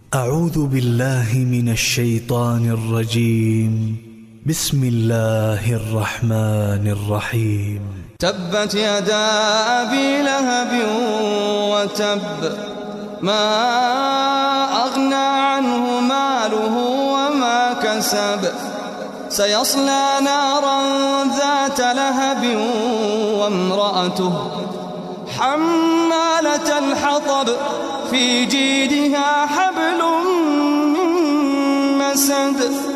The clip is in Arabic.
أعوذ بالله من الشيطان الرجيم. بسم الله الرحمن الرحيم. تبت يدا أبي لهب وتب، ما أغنى عنه ماله وما كسب، سيصلى نارا ذات لهب وامرأته حمالة الحطب، في جيدها حبل من مسد.